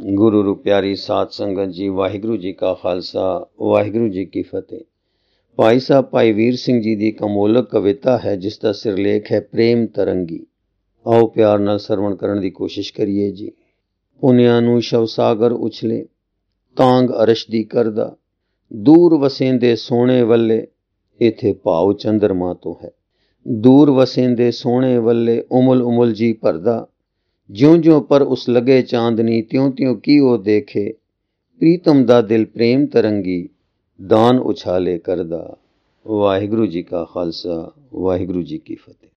ਗੁਰੂ ਰੂ ਪਿਆਰੀ ਸਾਧ ਸੰਗਤ ਜੀ, ਵਾਹਿਗੁਰੂ ਜੀ ਕਾ ਖਾਲਸਾ, ਵਾਹਿਗੁਰੂ ਜੀ ਕੀ ਫਤਿਹ। ਭਾਈ ਸਾਹਿਬ ਭਾਈ ਵੀਰ ਸਿੰਘ ਜੀ ਦੀ ਇੱਕ ਅਮੋਲਕ ਕਵਿਤਾ ਹੈ ਜਿਸ ਦਾ ਸਿਰਲੇਖ ਹੈ ਪ੍ਰੇਮ ਤਰੰਗੀ। ਆਓ ਪਿਆਰ ਨਾਲ ਸਰਵਣ ਕਰਨ ਦੀ ਕੋਸ਼ਿਸ਼ ਕਰੀਏ ਜੀ। ਪੁੰਨਿਆਂ ਨੂੰ ਸ਼ਵ ਸਾਗਰ ਉਛਲੇ, ਤਾਂਗ ਅਰਸ਼ ਦੀ ਕਰਦਾ, ਦੂਰ ਵਸੇਂਦੇ ਸੋਹਣੇ ਵੱਲੇ, ਇੱਥੇ ਭਾਵ ਚੰਦਰਮਾ ਤੋਂ ਹੈ। ਦੂਰ ਵਸੇਂਦੇ ਸੋਹਣੇ ਵੱਲੇ, ਉਮਲ ਉਮਲ ਜੀ ਭਰਦਾ, ਜਿਉਂ ਜਿਉਂ ਪਰ ਉਸ ਲਗੇ ਚਾਂਦਨੀ, ਤਿਉਂ ਤਿਉਂ ਕੀ ਉਹ ਦੇਖੇ, ਪ੍ਰੀਤਮ ਦਾ ਦਿਲ ਪ੍ਰੇਮ ਤਰੰਗੀ, ਦਾਨ ਉਛਾਲੇ ਕਰਦਾ। ਵਾਹਿਗੁਰੂ ਜੀ ਕਾ ਖਾਲਸਾ, ਵਾਹਿਗੁਰੂ ਜੀ ਕੀ ਫਤਿਹ।